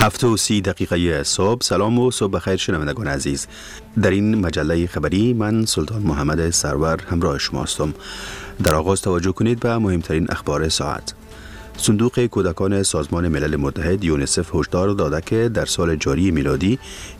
7:30 صبح. سلام و صبح بخیر شنوندگان عزیز. در این مجله خبری من سلطان محمد سرور همراه شما هستم. در آغاز توجه کنید به مهمترین اخبار ساعت. صندوق کودکان سازمان ملل متحد یونیسف هشدار داده که در سال جاری میلادی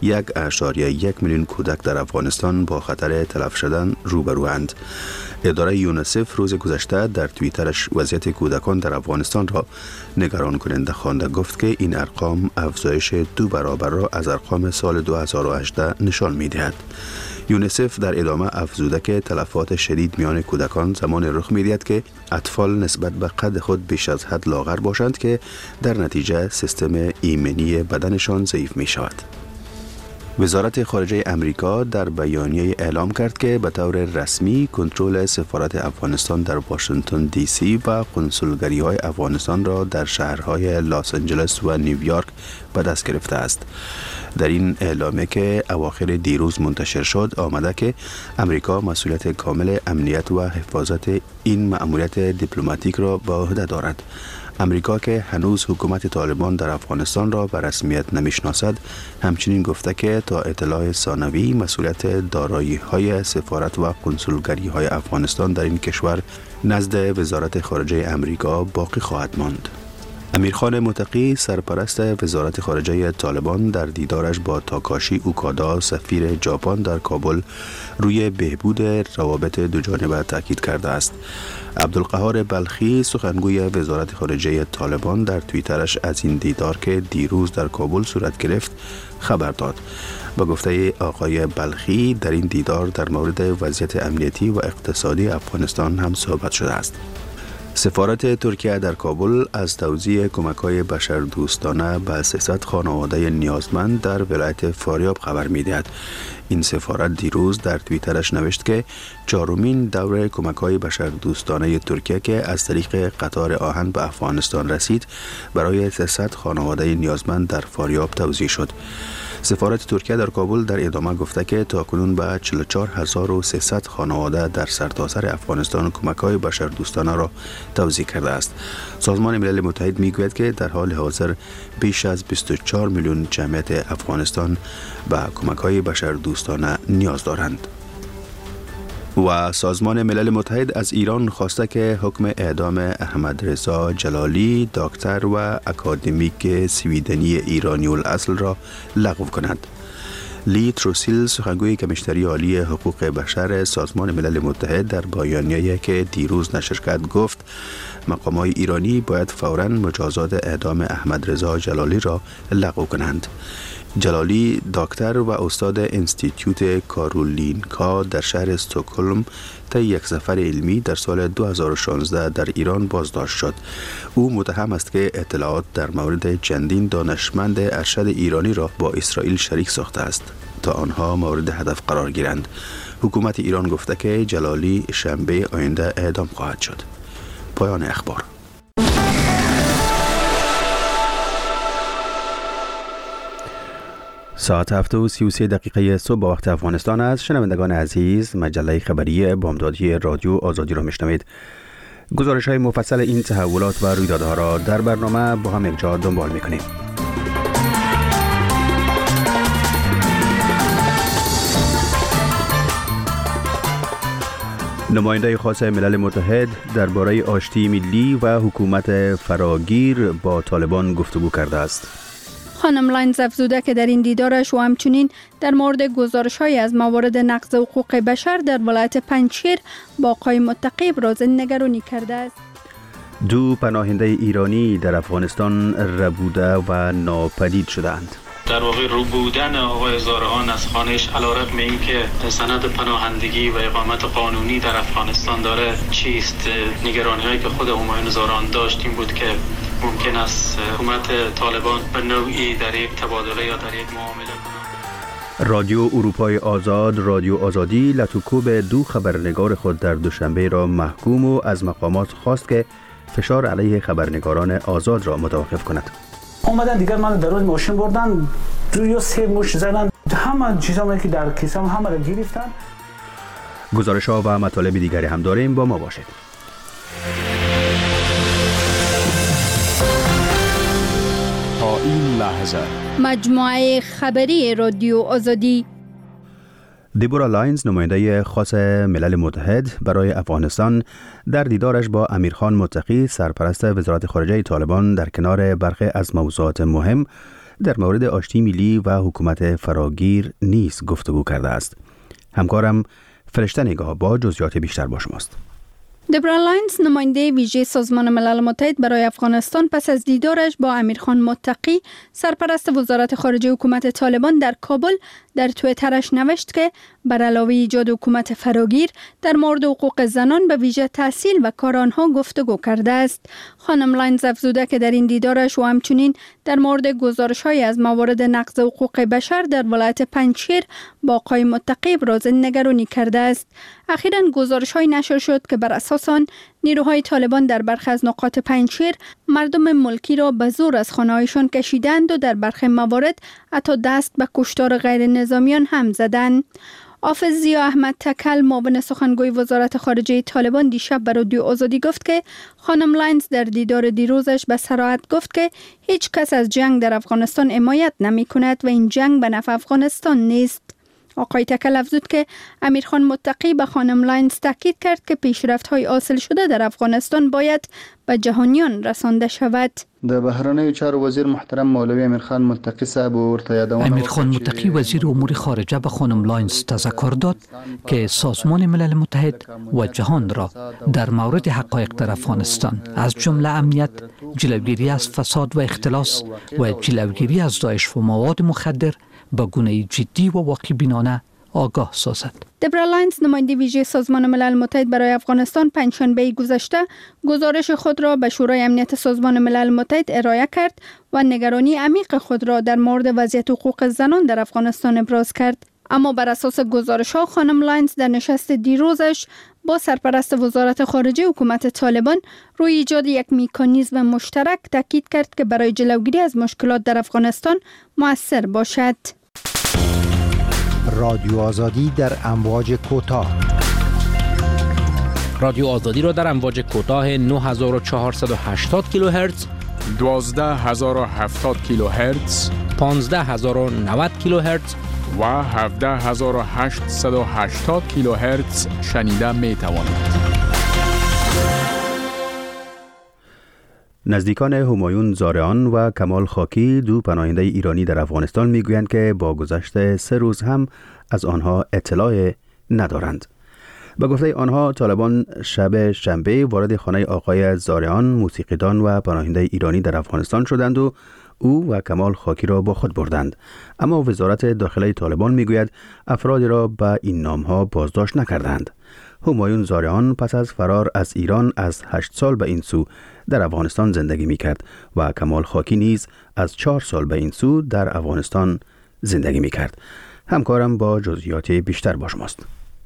1.1 میلیون کودک در افغانستان با خطر تلف شدن روبروند. اداره یونیسف روز گذشته در توییترش وضعیت کودکان در افغانستان را نگران کننده خوانده گفت که این ارقام افزایش 2 برابر را از ارقام سال 2018 نشان می‌دهد. یونیسف در ادامه افزوده که تلفات شدید میان کودکان زمان رخ می‌دهد که اطفال نسبت به قد خود بیش از حد لاغر باشند که در نتیجه سیستم ایمنی بدنشان ضعیف می‌شود. وزارت خارجه امریکا در بیانیه اعلام کرد که به طور رسمی کنترل سفارت افغانستان در واشنگتن دی سی و کنسولگری‌های افغانستان را در شهرهای لس آنجلس و نیویورک به دست گرفته است. در این اعلامیه که اواخر دیروز منتشر شد آمده که امریکا مسئولیت کامل امنیت و حفاظت این مأموریت دیپلماتیک را به عهده دارد. امریکا که هنوز حکومت طالبان در افغانستان را به رسمیت نمیشناسد، همچنین گفته که تا اطلاع ثانوی مسئولیت دارایی‌های سفارت و کنسولگری‌های افغانستان در این کشور نزد وزارت خارجه امریکا باقی خواهد ماند. امیرخان متقی سرپرست وزارت خارجه طالبان در دیدارش با تاکاشی اوکادا سفیر ژاپن در کابل روی بهبود روابط دوجانبه تاکید کرده است. عبدالقهار بلخی سخنگوی وزارت خارجه طالبان در توییترش از این دیدار که دیروز در کابل صورت گرفت خبر داد. با گفته آقای بلخی در این دیدار در مورد وضعیت امنیتی و اقتصادی افغانستان هم صحبت شده است. سفارت ترکیه در کابل از توزیع کمک‌های بشردوستانه به 300 خانواده نیازمند در ولایت فاریاب خبر می‌دهد. این سفارت دیروز در توییترش نوشت که 4مین دور کمک‌های بشردوستانه ترکیه که از طریق قطار آهن به افغانستان رسید برای 300 خانواده نیازمند در فاریاب توزیع شد. سفارت ترکیه در کابل در ادامه گفته که تاکنون به 44300 خانواده در سرتاسر افغانستان کمک‌های بشردوستانه را توزیع کرده است. سازمان ملل متحد میگوید که در حال حاضر بیش از 24 میلیون جمعیت افغانستان به کمک‌های بشردوستانه نیاز دارند. و سازمان ملل متحد از ایران خواسته که حکم اعدام احمد رضا جلالی دکتر و اکادمیک سویدنی ایرانی الاصل را لغو کند. لی تروسیل سخنگوی کمیشنری عالی حقوق بشر سازمان ملل متحد در بیانیه‌ای که دیروز نشر کرد گفت مقام‌های ایرانی باید فوراً مجازات اعدام احمد رضا جلالی را لغو کنند. جلالی دکتر و استاد انستیتیوت کارولینکا در شهر استکهلم طی یک سفر علمی در سال 2016 در ایران بازداشت شد. او متهم است که اطلاعات در مورد چندین دانشمند ارشد ایرانی را با اسرائیل شریک ساخته است تا آنها مورد هدف قرار گیرند. حکومت ایران گفته که جلالی شنبه آینده اعدام خواهد شد. پایان اخبار. ساعت 7:33 صبح با وقت افغانستان است. شنوندگان عزیز، مجله خبری بامدادی رادیو آزادی را میشنوید. گزارش های مفصل این تحولات و رویدادها را در برنامه با هم یک جا دنبال میکنیم. نماینده خاص ملل متحد درباره آشتی ملی و حکومت فراگیر با طالبان گفتگو کرده است. خانم لاینز افزوده که در این دیدارش و همچنین در مورد گزارش‌های از موارد نقض حقوق بشر در ولایت پنجشیر با آقای متقی ابراز نگرانی کرده است. 2 پناهنده ایرانی در افغانستان ربوده و ناپدید شدند. در واقع رو بودن آقای زارعان از خانه‌اش علیرغم اینکه سند پناهندگی و اقامت قانونی در افغانستان داره چیست، نگرانی‌هایی که خود همایون زارعان داشت این بود که ممکن است حکومت طالبان به نوعی در یک تبادله یا در یک معامله کنند. رادیو اروپای آزاد رادیو آزادی لطوکوب 2 خبرنگار خود در دوشنبه را محکوم و از مقامات خواست که فشار علیه خبرنگاران آزاد را متوقف کند. اومدن دیگر من در روز ماشین بردن 2 یا 3 مش زدن، همه چیزایی که در کیسم همه را گرفتن. گزارش ها و مطالب دیگری هم داریم، با ما باشید. تا این لحظه 2000. مجموعه خبری رادیو آزادی. دیبورا لاینز، نماینده خاص ملل متحد برای افغانستان، در دیدارش با امیرخان متقی، سرپرست وزارت خارجه طالبان، در کنار برخی از موضوعات مهم در مورد آشتی ملی و حکومت فراگیر نیز گفتگو کرده است. همکارم فرشته نگاه با جزئیات بیشتر با شماست. دیبورا لاینز، نماینده ویژه سازمان ملل متحد برای افغانستان، پس از دیدارش با امیرخان متقی، سرپرست وزارت خارجه حکومت طالبان در کابل، در توییترش نوشت که بر علاوه ایجاد حکومت فراگیر در مورد حقوق زنان به ویژه تحصیل و کار آنها گفتگو کرده است. خانم لاینز افزوده که در این دیدارش و همچنین در مورد گزارش‌های از موارد نقض حقوق بشر در ولایت پنجشیر با آقای متقی ابراز نگرانی کرده است. اخیراً گزارش‌های نشر شد که بر اساس آن نیروهای طالبان در برخی از نقاط پنجشیر مردم ملکی را به زور از خانه‌هایشان کشیدند و در برخی موارد حتی دست به کشتار غیر نظامیان هم زدند. حافظ ضیا احمد تکل، معاون سخنگوی وزارت خارجه طالبان، دیشب به رادیو آزادی گفت که خانم لاینز در دیدار دیروزش به صراحت گفت که هیچ کس از جنگ در افغانستان حمایت نمی کند و این جنگ به نفع افغانستان نیست. آقای تکل افزود که امیرخان متقی به خانم لاینز تاکید کرد که پیشرفت‌های حاصل شده در افغانستان باید به جهانیان رسانده شود. د بهرنیو چارو وزیر محترم مولوی امیرخان متقی صاحب ورته یادونه امیرخان متقی وزیر امور خارجه به خانم لاینز تذکر داد که سازمان ملل متحد و جهان را در مورد حقایق در افغانستان از جمله امنیت، جلوگیری از فساد و اختلاس و جلوگیری از داعش و مواد مخدر به گونه جدی و واقع بینانه آگاه سازد. دیبورا لاینز، نماینده ویژه سازمان ملل متحد برای افغانستان، پنجشنبه گذشته گزارش خود را به شورای امنیت سازمان ملل متحد ارائه کرد و نگرانی عمیق خود را در مورد وضعیت حقوق زنان در افغانستان ابراز کرد. اما بر اساس گزارش‌ها، خانم لاینز در نشست دیروزش با سرپرست وزارت خارجه حکومت طالبان روی ایجاد یک مکانیزم مشترک تاکید کرد که برای جلوگیری از مشکلات در افغانستان مؤثر باشد. رادیو آزادی در امواج کوتاه. رادیو آزادی را در امواج کوتاه 9480 کیلوهرتز، 12070 کیلوهرتز، 15090 کیلوهرتز و 17880 کیلوهرتز شنیده می توانید. نزدیکان همایون زارعان و کمال خاکی، دو پناهنده ایرانی در افغانستان، میگویند که با گذشت 3 روز هم از آنها اطلاع ندارند. به گفته آنها، طالبان شب شنبه وارد خانه آقای زارعان، موسیقیدان و پناهنده ایرانی در افغانستان شدند و او و کمال خاکی را با خود بردند. اما وزارت داخله طالبان میگوید افرادی را به این نامها بازداشت نکردند. همایون زارعان پس از فرار از ایران از 8 سال به این سو در افغانستان زندگی میکرد و کمال خاکی نیز از 4 سال به این سو در افغانستان زندگی میکرد. همکارم با جزئیات بیشتر با شماست.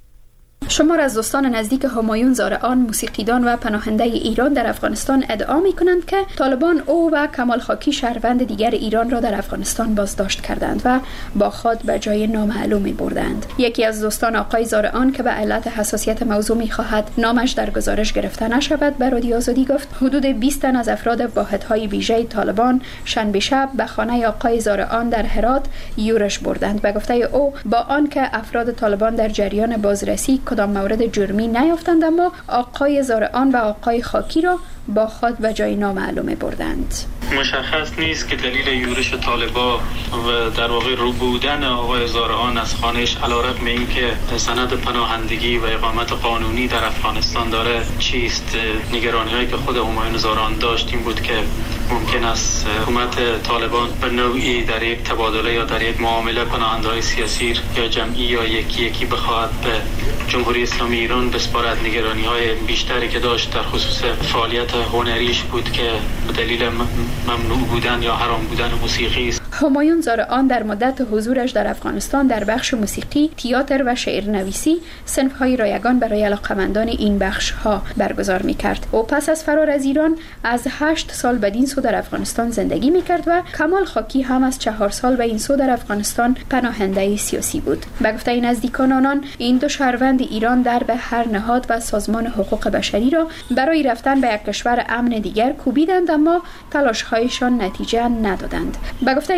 شمار از دوستان نزدیک همایون زارعان، موسیقیدان و پناهنده ایران در افغانستان ادعا می‌کنند که طالبان او و کمال خاکی، شهروند دیگر ایران را در افغانستان بازداشت کردند و با خود به جای نامعلومی بردند. یکی از دوستان آقای زارعان که به علت حساسیت موضوع می‌خواهد نامش در گزارش گرفته نشود، به رادیو آزادی گفت حدود 20 تن از افراد واحدهای ویژه طالبان شنبه شب به خانه آقای زارعان در هرات یورش بردند. به گفته او، با آنکه افراد طالبان در جریان بازرسی کدام مورد جرمی نیافتند، اما آقای زارعان و آقای خاکی را با خود به جای نامعلومه بردند. مشخص نیست که دلیل یورش طالبا و در واقع رو بودن آقای زارعان از خانهش علیرغم اینکه سند پناهندگی و اقامت قانونی در افغانستان داره چیست. نگرانی هایی که خود همایون زارعان داشت این بود که ممکن است حکومت طالبان به نوعی در یک تبادله یا در یک معامله پناهنده‌های سیاسی یا جمعی یا یکی بخواهد به جمهوری اسلامی ایران بسپارد. نگرانی های بیشتری که داشت در خصوص فعالیت هنریش بود که به دلیل ممنوع بودن یا حرام بودن موسیقی است. همایون زارعان در مدت حضورش در افغانستان در بخش موسیقی، تئاتر و شعرنویسی صنف‌های رایگان برای علاقه‌مندان این بخش‌ها برگزار می‌کرد. او پس از فرار از ایران از 8 سال بدین سو در افغانستان زندگی می‌کرد و کمال خاکی هم از 4 سال به این سو در افغانستان پناهنده سیاسی بود. به گفته نزدیکان آنان، این دو شهروند ایران در به هر نهاد و سازمان حقوق بشری را برای رفتن به یک کشور امن دیگر کوبیدند، اما تلاش‌هایشان نتیجه ندادند. به گفته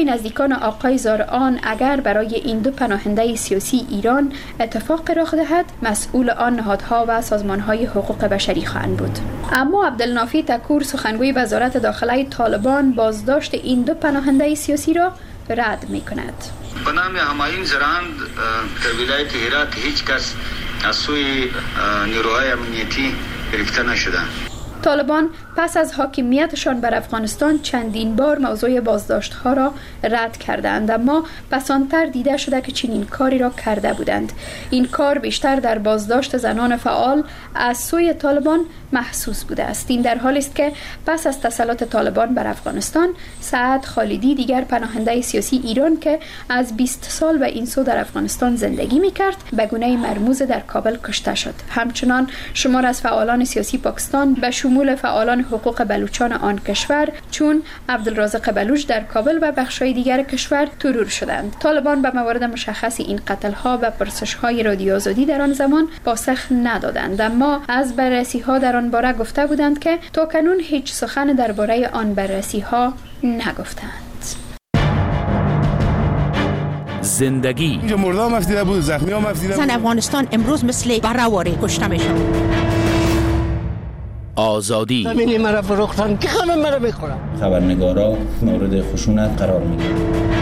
نزدیکان آقای زارعان اگر برای این دو پناهنده سیاسی ایران اتفاق رخ دهد، مسئول آن نهادها و سازمانهای حقوق بشری خواهند بود. اما عبدالنافی تکور سخنگوی وزارت داخله طالبان بازداشت این دو پناهنده سیاسی را رد می کند. به نام همایون زرند در ولایت هرات هیچ کس از سوی نیروهای امنیتی گرفته نشده. طالبان پس از حاکمیتشان بر افغانستان چندین بار موضوع بازداشت‌ها را رد کردند، اما پسانتر دیده شده که چنین کاری را کرده بودند. این کار بیشتر در بازداشت زنان فعال از سوی طالبان محسوس بوده است. این در حالی است که پس از تسلط طالبان بر افغانستان، سعد خالدی دیگر پناهنده سیاسی ایران که از 20 سال به این سو در افغانستان زندگی می‌کرد، به گونه مرموز در کابل کشته شد. همچنان شمار از فعالان سیاسی پاکستان به شمول فعالان حقوق بلوچان آن کشور چون عبدالرازق بلوچ در کابل و بخش‌های دیگر کشور ترور شدند. طالبان به موارد مشخص این قتل‌ها و پرسش‌های رادیو آزادی در آن زمان پاسخ ندادند، اما از بررسی‌ها در آن باره گفته بودند که تاکنون هیچ سخن درباره آن بررسی‌ها نگفتند. زندگی اینجا مردم مفتیده بود، زخمی ها مفتیده بود. زن افغانستان امروز مثل برهواری کشته میشن. آزادی ببینی مرا فروختن که همه مرا میخورن. خبرنگارا مورد خشونت قرار میگیرن.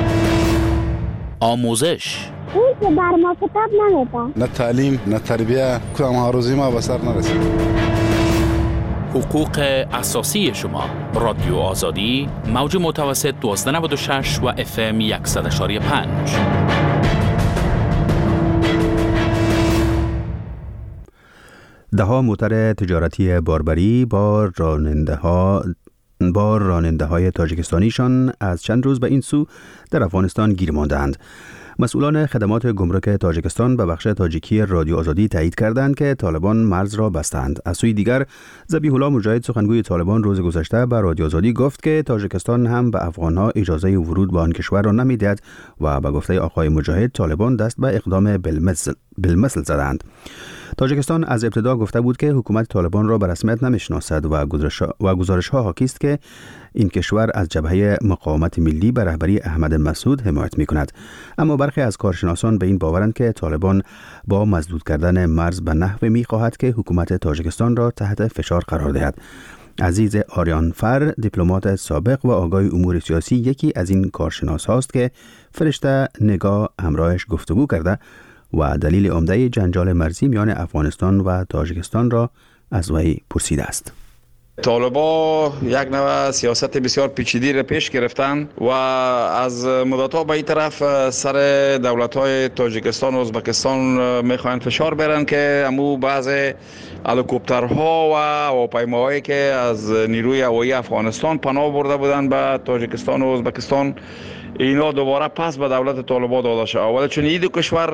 آموزش اون که بر ما کتاب نمیده. نه تعلیم نه تربیه، کدام آرزوی ما به سر نرسید. حقوق اساسی شما. رادیو آزادی، موج متوسط 1296 و FM 100.5. ده‌ها موتر تجارتی باربری با راننده های تاجیکستانیشان از چند روز به این سو در افغانستان گیر ماندند. مسئولان خدمات گمرک تاجیکستان به بخش تاجیکی رادیو آزادی تایید کردند که طالبان مرز را بستند. از سوی دیگر، ذبیح الله مجاهد سخنگوی طالبان روز گذشته به رادیو آزادی گفت که تاجیکستان هم به افغانها اجازه ورود به آن کشور را نمی‌دهد و به گفته آقای مجاهد طالبان دست به اقدام بالمثل زدند. تاجیکستان از ابتدا گفته بود که حکومت طالبان را به رسمیت نمی‌شناسد و گزارش‌ها حاکی است که این کشور از جبهه مقاومت ملی به رهبری احمد مسعود حمایت می‌کند. اما برخی از کارشناسان به این باورند که طالبان با مسدود کردن مرز به نحوی می‌خواهد که حکومت تاجیکستان را تحت فشار قرار دهد. عزیز آریان فر، دیپلمات سابق و آگاه امور سیاسی، یکی از این کارشناس هاست که فرشته نگاه همراهش گفتگو کرده و دلیل عمده جنجال مرزی میان افغانستان و تاجیکستان را از وی پرسیده است. طالبا یک نوع سیاست بسیار پیچیده را پیش گرفتن و از مدت‌ها به این طرف سر دولت‌های تاجیکستان و ازبکستان می‌خواهند فشار بیارن که امو بعض هلیکوپترها و هواپیماهایی که از نیروی هوایی افغانستان پناه برده بودند به تاجیکستان و ازبکستان، اینا دوباره پس به دولت طالبان داده شد. ولی چون این دو کشور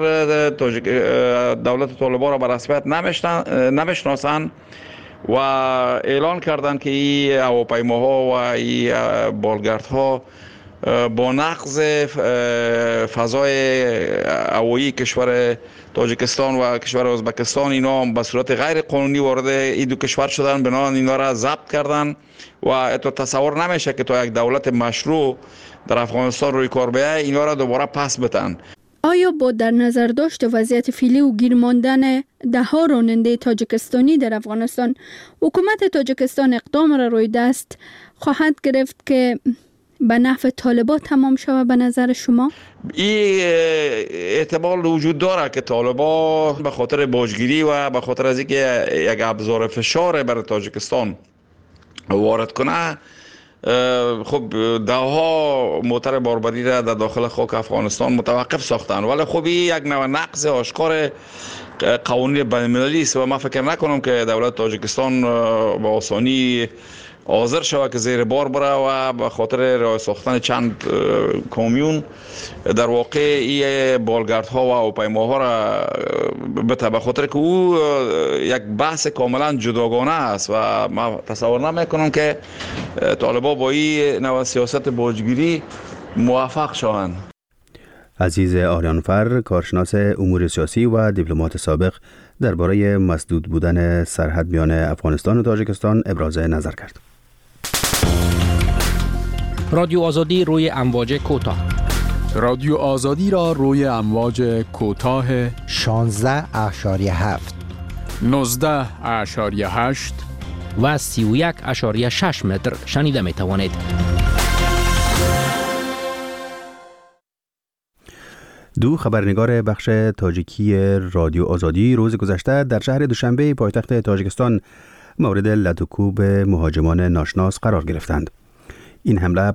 دولت طالبان را به رسمیت نمیشناسند و اعلان کردند که این هواپیماها و این بالگردها با نقض فضای هوایی کشور تاجیکستان و کشور ازبکستان اینا به صورت غیر قانونی وارد این دو کشور شدن، بنابراین اینا را ضبط کردن و اتو تصور نمیشه که تا یک دولت مشروع در افغانستان روی کار بیاید اینا را دوباره پس بتن. آیا با در نظر داشت وضعیت فعلی و گیر ماندن ده‌ها راننده تاجیکستانی در افغانستان، حکومت تاجیکستان اقدام را روی دست خواهد گرفت که به نفع طالبان تمام شود به نظر شما؟ این احتمال وجود داره که طالبان به خاطر باجگیری و به خاطر از اینکه یک ابزار فشار بر تاجیکستان وارد کنه، خب ده‌ها موتر باربری را در داخل خاک افغانستان متوقف ساختن، ولی خب این یک نوع نقض آشکار قوانین بین‌المللی است و من فکر نکنم که دولت تاجیکستان با آسانی حاضر شود که زیر بار بره و به خاطر راه ساختن چند کامیون در واقع این بالگردها و هواپیماها را بته، به خاطر که او یک بحث کاملا جداگانه است و من تصور نمیکنم که طالبان با این نوع سیاست باجگیری موفق شوند. عزیز آریانفر، کارشناس امور سیاسی و دیپلمات سابق، درباره مسدود بودن سرحد میان افغانستان و تاجیکستان ابراز نظر کرد. رادیو آزادی روی امواج کوتاه. رادیو آزادی را روی امواج کوتاه 16.7 19.8 و 31.6 متر شنیده می توانید. دو خبرنگار بخش تاجیکی رادیو آزادی روز گذشته در شهر دوشنبه پایتخت تاجیکستان مورد لطوکوب مهاجمان ناشناس قرار گرفتند. این حمله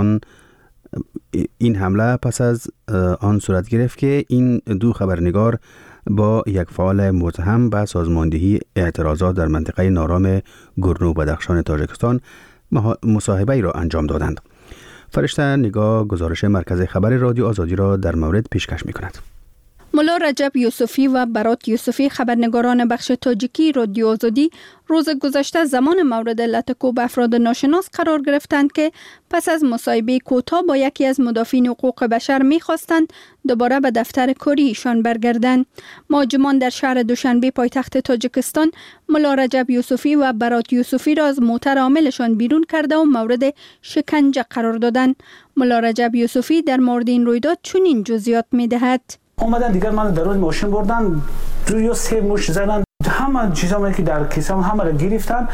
پس از آن صورت گرفت که این دو خبرنگار با یک فعال متهم به سازماندهی اعتراضات در منطقه نارام گورنو بدخشان تاجیکستان مصاحبه‌ای را انجام دادند. فرشته نگاه گزارش مرکز خبر رادیو آزادی را در مورد پیشکش می‌کند. ملا رجب یوسفی و برات یوسفی خبرنگاران بخش تاجیکی رادیو آزادی روز گذشته زمان مورد لطوکوب افراد ناشناس قرار گرفتند که پس از مصاحبه کوتاه با یکی از مدافعین حقوق بشر می‌خواستند دوباره به دفتر کاری ایشان برگردند. مهاجمان در شهر دوشنبه پایتخت تاجیکستان ملا رجب یوسفی و برات یوسفی را از موتر عاملشان بیرون کرده و مورد شکنجه قرار دادند. ملا رجب یوسفی در مورد این رویداد چنین جزئیات می‌دهد: اومدن دیگر من در روز ماشین بردن 2 یا 3 مش زدن، همه چیزایی که در کیسم همه را گرفتن،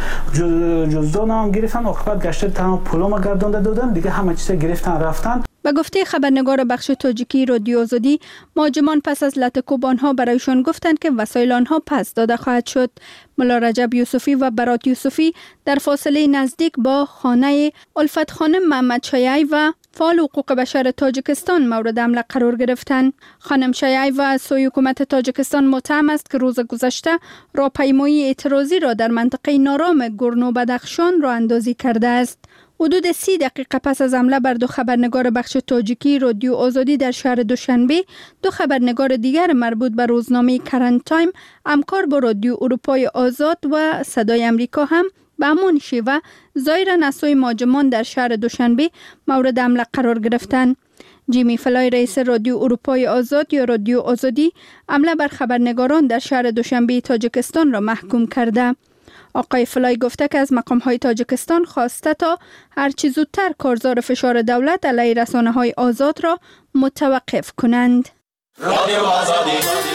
جزدانم گرفتن، عاقبت گشته تمام پولم گردونده دادن، دیگه همه چیز گرفتن رفتن. به گفته خبرنگار بخش تاجیکی رادیو آزادی، مهاجمان پس از لطوکوب آنها برایشان گفتند که وسایل آنها پس داده خواهد شد. ملا رجب یوسفی و برات یوسفی در فاصله نزدیک با خانه الفت خانم محمد شیعی و فعال حقوق بشر تاجیکستان مورد حمله قرار گرفتند. خانم شیعی و از سوی حکومت تاجیکستان متهم است که روز گذشته راهپیمایی اعتراضی را در منطقه نارام گورنو بدخشان راه اندازی کرده است. حدود 30 دقیقه پس از حمله بر دو خبرنگار بخش تاجیکی رادیو آزادی در شهر دوشنبه، دو خبرنگار دیگر مربوط به روزنامه کرنت تایم، همکار با رادیو اروپای آزاد و صدای امریکا هم به همان شیوه ظاهراً از سوی مهاجمان در شهر دوشنبه مورد حمله قرار گرفتند. جیمی فلای رئیس رادیو اروپای آزاد یا رادیو آزادی حمله بر خبرنگاران در شهر دوشنبه تاجیکستان را محکوم کرده. آقای فلای گفته که از مقام‌های تاجیکستان خواسته تا هرچی زودتر کارزار فشار دولت علیه رسانه‌های آزاد را متوقف کنند. رادیو آزادی.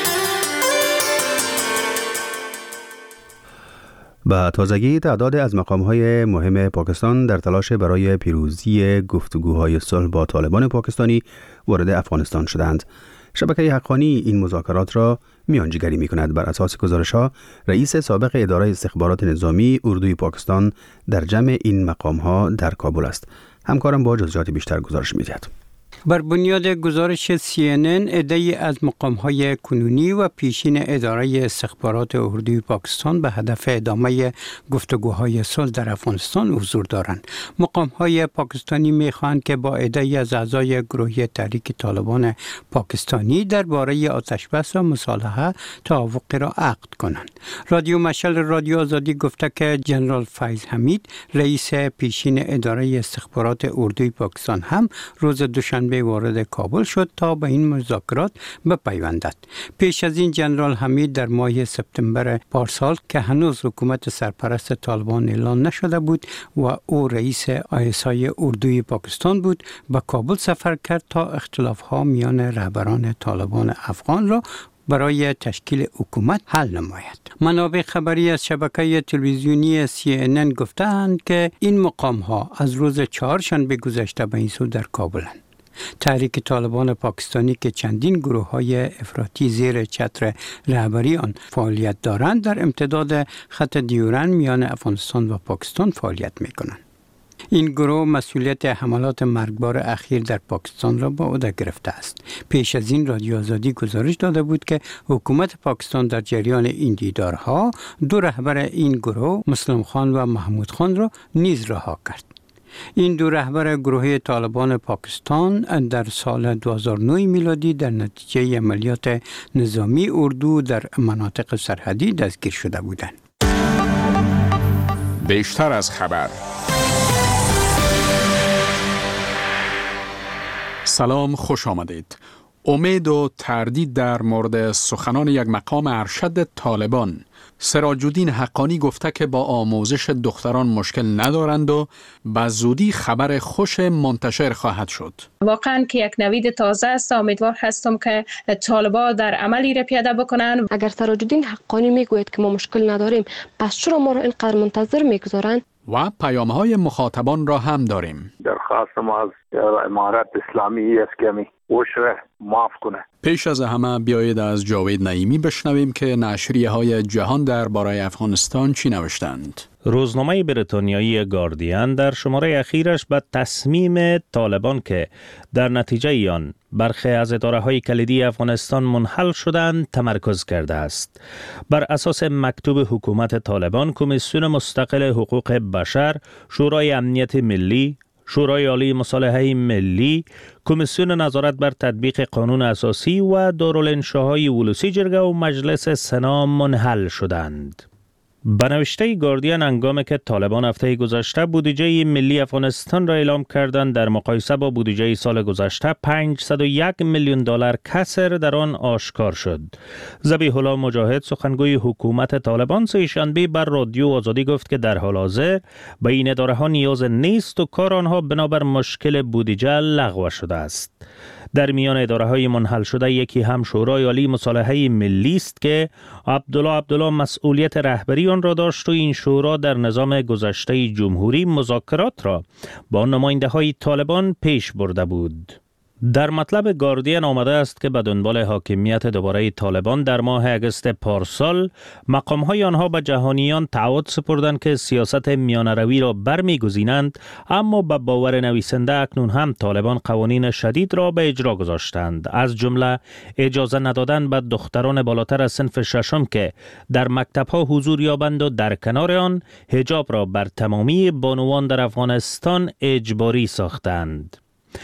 به تازگی تعداد از مقام‌های مهم پاکستان در تلاش برای پیروزی گفتگوهای صلح با طالبان پاکستانی وارد افغانستان شدند. شبکه حقانی این مذاکرات را میانجیگری می‌کند. بر اساس گزارش‌ها، رئیس سابق اداره استخبارات نظامی اردوی پاکستان در جمع این مقام‌ها در کابل است. همکارم با جزئیات بیشتر گزارش می‌دهد. بر بنیاد گزارش CNN، عده‌ای از مقام‌های کنونی و پیشین اداره استخبارات اردوی پاکستان به هدف ادامه گفتگوهای صلح در افغانستان حضور دارند. مقام‌های پاکستانی می‌خواهند که با عده‌ای از اعضای گروهی تحریک طالبان پاکستانی درباره آتشبس و مصالحه توافقی را عقد کنند. رادیو مشعل رادیو آزادی گفته که جنرال فیض حمید، رئیس پیشین اداره استخبارات اردوی پاکستان، هم روز دوشنبه وارد کابل شد تا به این مذاکرات بپیوندد. پیش از این جنرال حمید در ماه سپتامبر پارسال که هنوز حکومت سرپرست طالبان اعلان نشده بود و او رئیس ISI اردوی پاکستان بود، به کابل سفر کرد تا اختلاف‌ها میان رهبران طالبان افغان را برای تشکیل حکومت حل نماید. منابع خبری از شبکه تلویزیونی CNN گفتند که این مقام‌ها از روز چهارشنبه گذشته به این سو در کابلند. تحریک طالبان پاکستانی که چندین گروه‌های افراطی زیر چتر رهبری آن فعالیت دارند، در امتداد خط دیورند میان افغانستان و پاکستان فعالیت می‌کنند. این گروه مسئولیت حملات مرگبار اخیر در پاکستان را به عهده گرفته است. پیش از این رادیو آزادی گزارش داده بود که حکومت پاکستان در جریان این دیدارها دو رهبر این گروه، مسلم خان و محمود خان، را نیز رها کرد. این دو رهبر گروه طالبان پاکستان در سال 2009 میلادی در نتیجه عملیات نظامی اردو در مناطق سرحدی دستگیر شده بودند. بیشتر از خبر. سلام، خوش آمدید. امید و تردید در مورد سخنان یک مقام ارشد طالبان. سراج الدین حقانی گفته که با آموزش دختران مشکل ندارند و به زودی خبر خوش منتشر خواهد شد. واقعا که یک نوید تازه است. امیدوار هستم که طالبان در عملی را پیاده بکنند. اگر سراج الدین حقانی میگوید که ما مشکل نداریم، پس چرا ما را اینقدر منتظر میگذارند؟ و پیام‌های مخاطبان را هم داریم. درخواست ما از امارت اسلامی است که عشر معاف کنه. پیش از همه بیایید از جاوید نعیمی بشنویم که نشریه‌های جهان درباره افغانستان چی نوشتند. روزنامه بریتانیایی گاردین در شماره اخیرش به تصمیم طالبان که در نتیجه آن برخی از اداره‌های کلیدی افغانستان منحل شدند تمرکز کرده است. بر اساس مکتوب حکومت طالبان، کمیسیون مستقل حقوق بشر، شورای امنیت ملی، شورای عالی مصالحه ملی، کمیسیون نظارت بر تطبیق قانون اساسی و دارالانشاهای ولوسی جرگه و مجلس سنا منحل شدند. به نوشته گاردین، هنگامی که طالبان هفته گذشته بودجه ملی افغانستان را اعلام کردند، در مقایسه با بودجه سال گذشته 501 میلیون دلار کسر در آن آشکار شد. ذبیح الله مجاهد، سخنگوی حکومت طالبان، سه‌شنبه بر رادیو آزادی گفت که در حال حاضر به این اداره‌ها نیاز نیست و کار آنها بنابر مشکل بودجه لغو شده است. در میان اداره‌های منحل شده یکی هم شورای عالی مصالحه ملی است که عبدالله مسئولیت رهبری آن را داشت و این شورا در نظام گذشته جمهوری مذاکرات را با نماینده‌های طالبان پیش برده بود. در مطلب گاردین آمده است که به دنبال حاکمیت دوباره طالبان در ماه اگست پارسال، مقام‌های آنها به جهانیان تعهد سپردند که سیاست میانه‌روی را برمی‌گزینند، اما به باور نویسنده اکنون هم طالبان قوانین شدید را به اجرا گذاشتند، از جمله اجازه ندادن به دختران بالاتر از صنف ششم که در مکتب‌ها حضور یابند و در کنار آن حجاب را بر تمامی بانوان در افغانستان اجباری ساختند.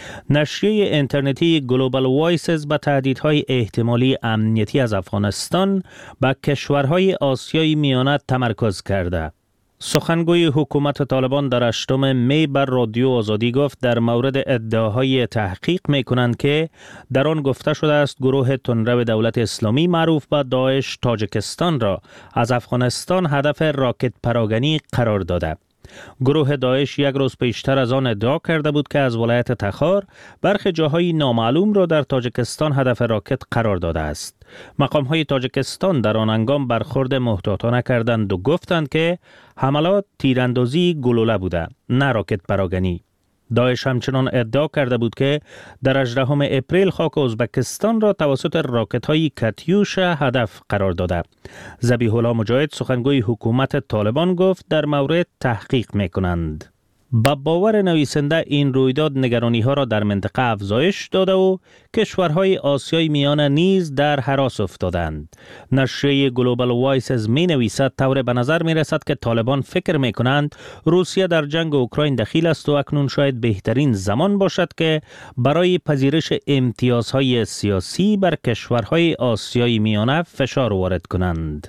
نشریه اینترنتی گلوبال وایسز به تهدیدهای احتمالی امنیتی از افغانستان به کشورهای آسیای میانه تمرکز کرده. سخنگوی حکومت طالبان در 8 می بر رادیو آزادی گفت در مورد ادعاهای تحقیق می‌کنند که در آن گفته شده است گروه تندرو دولت اسلامی معروف به داعش تاجیکستان را از افغانستان هدف راکت پراگنی قرار داده. گروه داعش یک روز پیشتر از آن ادعا کرده بود که از ولایت تخار برخی جاهای نامعلوم را در تاجیکستان هدف راکت قرار داده است. مقام‌های تاجیکستان در آن هنگام برخورد محتاطانه کردند و گفتند که حملات تیراندازی گلوله بوده، نه راکت پراگنی. داعش همچنان ادعا کرده بود که در 18 اپریل خاک ازبکستان را توسط راکت‌های کاتیوشا هدف قرار داده. ذبیح الله مجاهد، سخنگوی حکومت طالبان، گفت در مورد تحقیق می‌کنند. با باور نویسنده این رویداد نگرانی‌ها را در منطقه افزایش داده و کشورهای آسیای میانه نیز در هراس افتادند. نشریه گلوبال وایسز می‌نویسد طور به نظر می‌رسد که طالبان فکر می‌کنند روسیه در جنگ اوکراین دخیل است و اکنون شاید بهترین زمان باشد که برای پذیرش امتیازهای سیاسی بر کشورهای آسیای میانه فشار وارد کنند.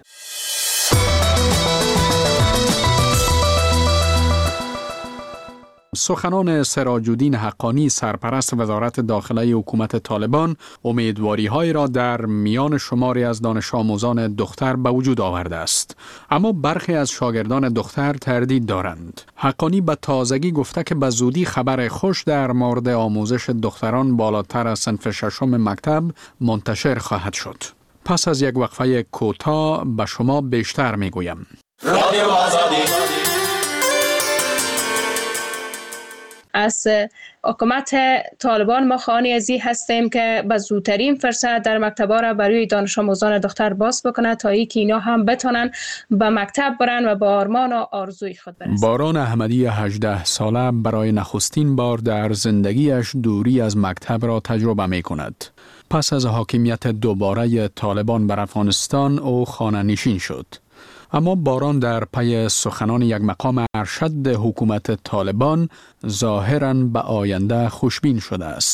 سخنان سراج الدین حقانی، سرپرست وزارت داخله حکومت طالبان، امیدواری‌های را در میان شماری از دانش آموزان دختر به وجود آورده است. اما برخی از شاگردان دختر تردید دارند. حقانی به تازگی گفته که به زودی خبر خوش در مورد آموزش دختران بالاتر از صنف ششم مکتب منتشر خواهد شد. پس از یک وقفه کوتاه به شما بیشتر میگویم. رادیو آزادی. از حکومت طالبان ما خواهان از این هستیم که به زودترین فرصت در مکتب‌ها را برای دانش آموزان دختر باز بکنه تا اینکه اینا هم بتونن به مکتب برن و با آرمان و آرزوی خود برسن. باران احمدی 18 ساله برای نخستین بار در زندگیش دوری از مکتب را تجربه می کند. پس از حاکمیت دوباره طالبان بر افغانستان او خانه نشین شد. اما باران در پی سخنان یک مقام ارشد حکومت طالبان ظاهراً به آینده خوشبین شده است.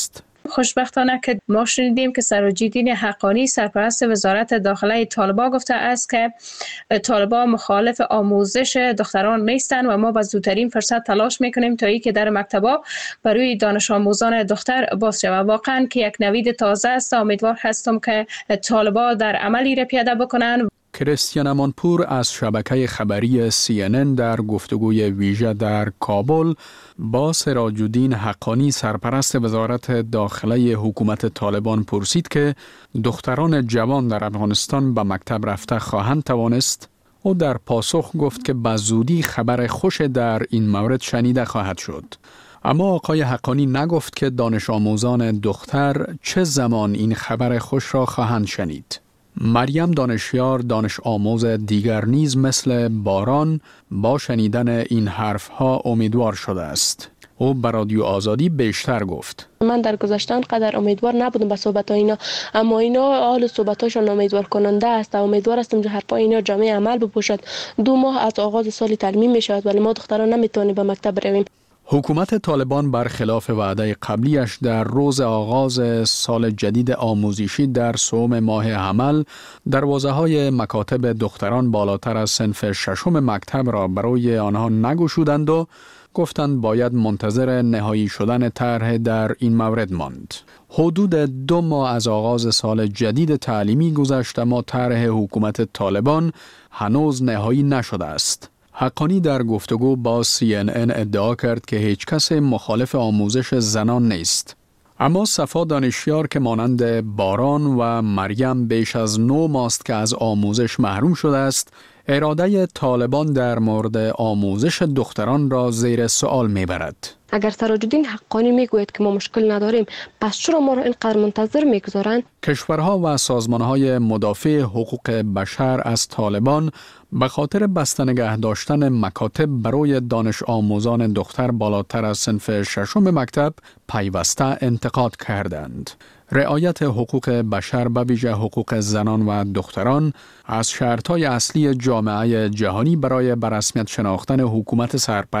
خوشبختانه که ما شنیدیم که سراج‌الدین حقانی سرپرست وزارت داخله طالبان گفته است که طالبان مخالف آموزش دختران نیستند و ما با زودترین فرصت تلاش میکنیم تا اینکه در مکتب‌ها برای دانش آموزان دختر باز شود. واقعا که یک نوید تازه است. امیدوار هستم که طالبان در عملی را پیاده بکنند. کریستیان امانپور از شبکه خبری CNN در گفتگوی ویژه در کابل با سراج‌الدین حقانی سرپرست وزارت داخله حکومت طالبان پرسید که دختران جوان در افغانستان به مکتب رفته خواهند توانست. او در پاسخ گفت که به زودی خبر خوش در این مورد شنیده خواهد شد. اما آقای حقانی نگفت که دانش آموزان دختر چه زمان این خبر خوش را خواهند شنید. مریم دانشیار دانش آموز دیگر نیز مثل باران با شنیدن این حرفها امیدوار شده است. او به رادیو آزادی بیشتر گفت. من در گذشته قدر امیدوار نبودم به صحبت اینا، اما اینا حال صحبتاشون امیدوار کننده است. امیدوار هستم که حرفای اینا جامعه عمل بپوشد. 2 ماه از آغاز سال تعلیمی می شود ولی ما دختران نمیتونیم به مکتب برویم. حکومت طالبان برخلاف وعده قبلیش در روز آغاز سال جدید آموزشی در سوم ماه حمل دروازه‌های مکاتب دختران بالاتر از صنف 6 مکتب را برای آنها نگشودند و گفتند باید منتظر نهایی شدن طرح در این مورد ماند. حدود 2 ماه از آغاز سال جدید تعلیمی گذشت اما طرح حکومت طالبان هنوز نهایی نشده است. حقانی در گفتگو با CNN ادعا کرد که هیچ کس مخالف آموزش زنان نیست. اما صفا دانشیار که مانند باران و مریم بیش از 9 ماست که از آموزش محروم شده است، اراده طالبان در مورد آموزش دختران را زیر سوال میبرد. اگر سراج‌الدین حقانی میگوید که ما مشکل نداریم، پس چرا ما را اینقدر منتظر میگذارند؟ کشورها و سازمانهای مدافع حقوق بشر از طالبان به خاطر بسته نگه داشتن مکاتب برای دانش آموزان دختر بالاتر از صنف 6 مکتب پیوسته انتقاد کردند. رعایت حقوق بشر به ویژه حقوق زنان و دختران از شرطهای اصلی جامعه جهانی برای به رسمیت شناختن حکومت سرپرست